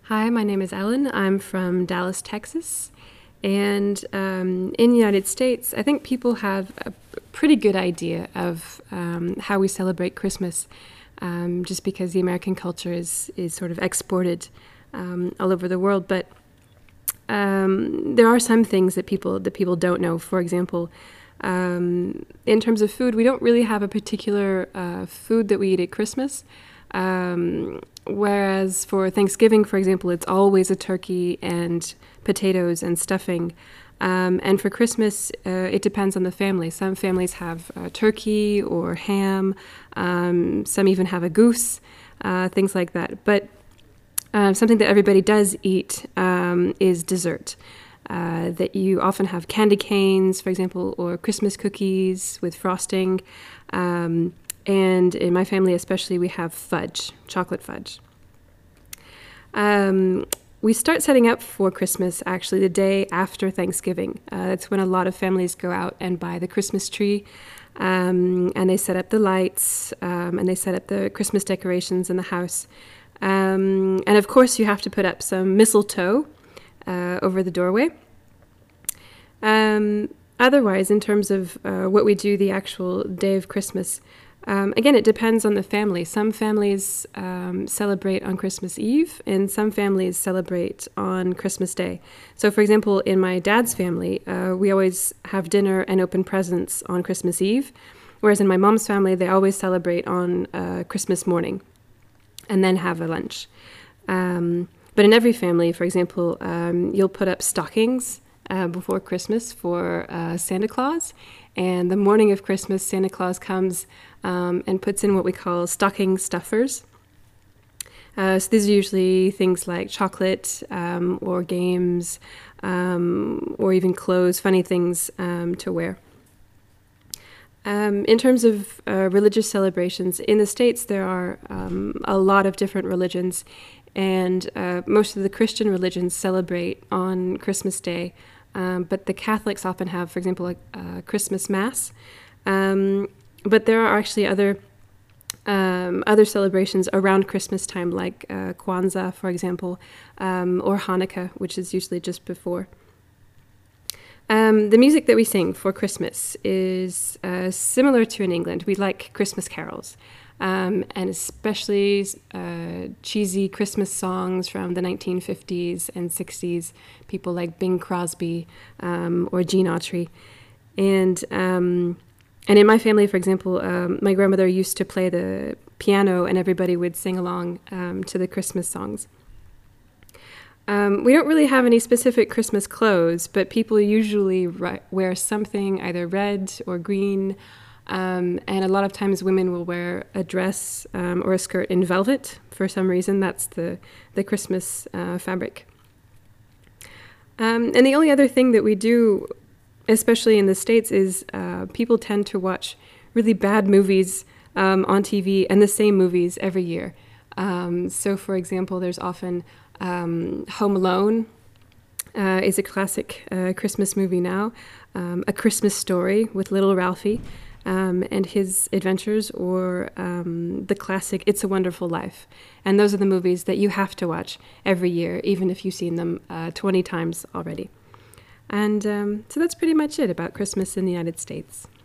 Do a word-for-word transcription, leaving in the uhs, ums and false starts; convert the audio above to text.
Hi, my name is Ellen. I'm from Dallas, Texas. And um, in the United States, I think people have a pretty good idea of um, how we celebrate Christmas, um, just because the American culture is, is sort of exported um, all over the world. But um, there are some things that people that people don't know. For example, um, in terms of food, we don't really have a particular uh, food that we eat at Christmas. Um, whereas for Thanksgiving, for example, it's always a turkey and potatoes and stuffing. Um, and for Christmas, uh, it depends on the family. Some families have uh, turkey or ham. Um, some even have a goose, uh, things like that. But uh, something that everybody does eat um, is dessert. Uh, that you often have candy canes, for example, or Christmas cookies with frosting. Um, And in my family especially, we have fudge, chocolate fudge. Um, we start setting up for Christmas actually the day after Thanksgiving. Uh, that's when a lot of families go out and buy the Christmas tree, um, and they set up the lights, um, and they set up the Christmas decorations in the house. Um, and of course, you have to put up some mistletoe uh, over the doorway. Um, otherwise, in terms of uh, what we do the actual day of Christmas, Um, again, it depends on the family. Some families um, celebrate on Christmas Eve, and some families celebrate on Christmas Day. So, for example, in my dad's family, uh, we always have dinner and open presents on Christmas Eve, whereas in my mom's family, they always celebrate on uh, Christmas morning and then have a lunch. Um, but in every family, for example, um, you'll put up stockings uh, before Christmas for uh, Santa Claus. And the morning of Christmas, Santa Claus comes um, and puts in what we call stocking stuffers. Uh, so these are usually things like chocolate um, or games um, or even clothes, funny things um, to wear. Um, in terms of uh, religious celebrations, in the States there are um, a lot of different religions, and uh, most of the Christian religions celebrate on Christmas Day. Um, but the Catholics often have, for example, a, a Christmas Mass. Um, but there are actually other um, other celebrations around Christmas time, like uh, Kwanzaa, for example, um, or Hanukkah, which is usually just before. Um, the music that we sing for Christmas is uh, similar to in England. We like Christmas carols, um, and especially uh, cheesy Christmas songs from the nineteen fifties and sixties, people like Bing Crosby um, or Gene Autry. And um, and in my family, for example, um, my grandmother used to play the piano, and everybody would sing along um, to the Christmas songs. Um, we don't really have any specific Christmas clothes, but people usually ri- wear something either red or green, um, and a lot of times women will wear a dress um, or a skirt in velvet for some reason. That's the, the Christmas uh, fabric. Um, and the only other thing that we do, especially in the States, is uh, people tend to watch really bad movies um, on T V, and the same movies every year. Um, so, for example, there's often Um, Home Alone uh, is a classic uh, Christmas movie now. Um, A Christmas Story with little Ralphie um, and his adventures, or um, the classic It's a Wonderful Life. And those are the movies that you have to watch every year, even if you've seen them uh, twenty times already. And um, so that's pretty much it about Christmas in the United States.